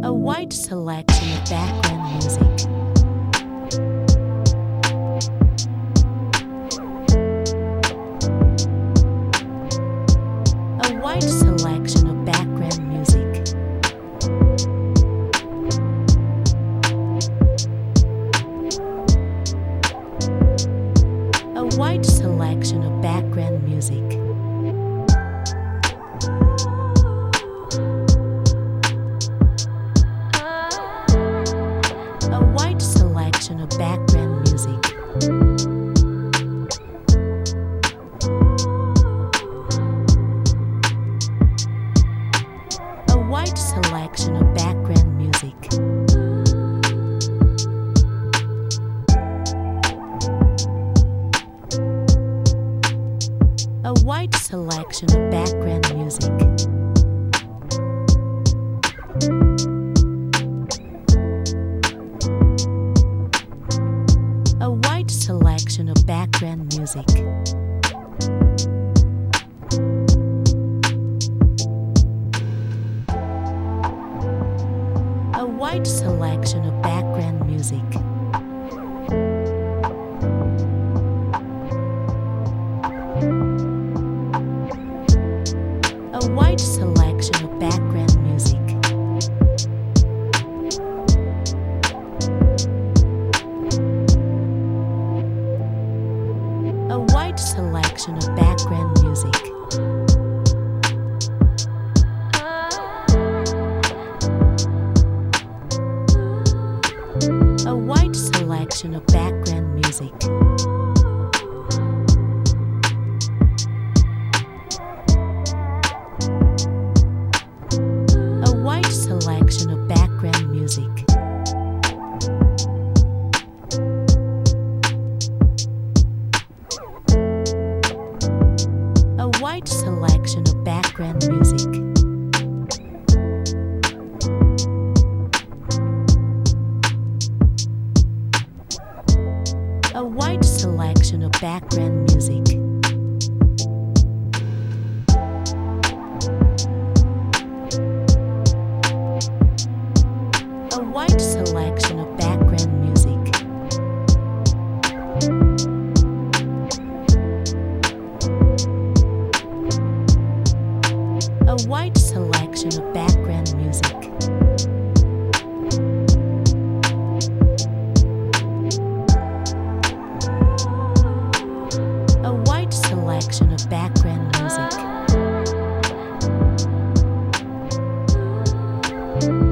A wide selection of background music. A wide selection of background music. A wide selection of background music. A wide selection of background music. A wide selection of background music. A wide selection of background music. A wide selection of background music. A wide selection of background music. A wide selection of background music. A wide selection of background music. A wide selection of background music. A wide selection of background music. A wide selection of background music. A wide selection of background music. A wide selection of background music. A wide selection of background music. A wide selection of background music.